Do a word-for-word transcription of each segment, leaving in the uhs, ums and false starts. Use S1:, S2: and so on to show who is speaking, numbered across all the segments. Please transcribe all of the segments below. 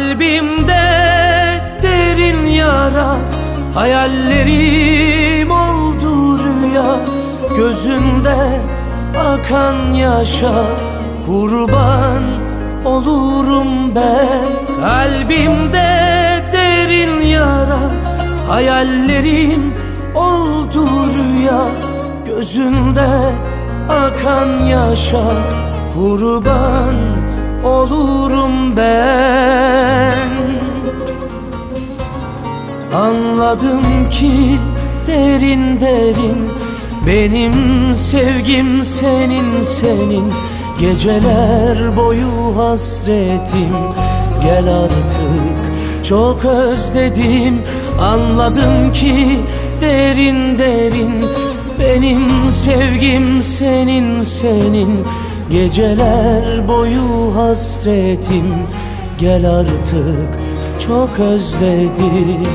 S1: Kalbimde derin yara, hayallerim oldu rüya. Gözünde akan yaşa kurban olurum ben. Kalbimde derin yara, hayallerim oldu rüya. Gözünde akan yaşa kurban olurum ben. Anladım ki derin derin benim sevgim senin senin. Geceler boyu hasretim, gel artık çok özledim. Anladım ki derin derin benim sevgim senin senin. Geceler boyu hasretim, gel artık çok özledim.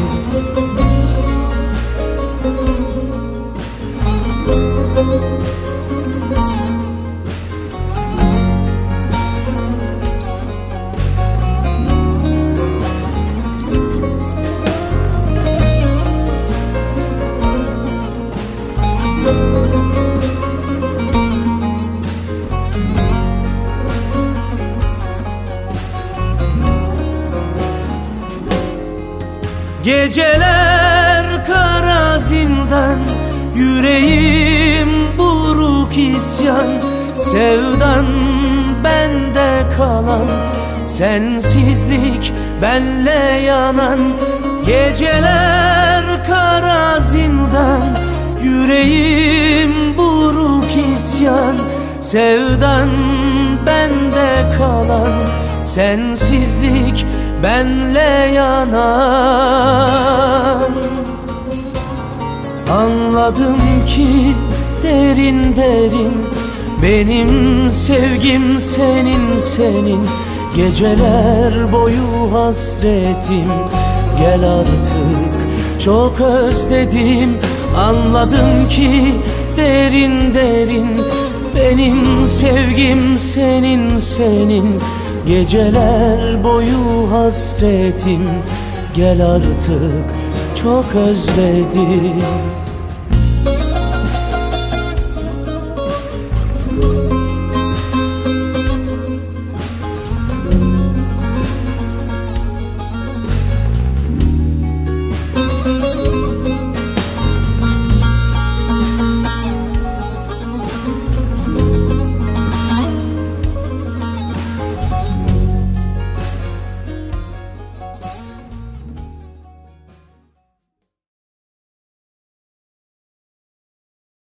S1: Geceler kara zindan, yüreğim buruk isyan. Sevdan bende kalan, sensizlik benle yanan. Geceler kara zindan, yüreğim buruk isyan. Sevdan bende kalan, sensizlik benle yanan. Anladım ki derin derin benim sevgim senin senin. Geceler boyu hasretim, gel artık çok özledim. Anladım ki derin derin benim sevgim senin senin. Geceler boyu hasretim, gel artık çok özledim.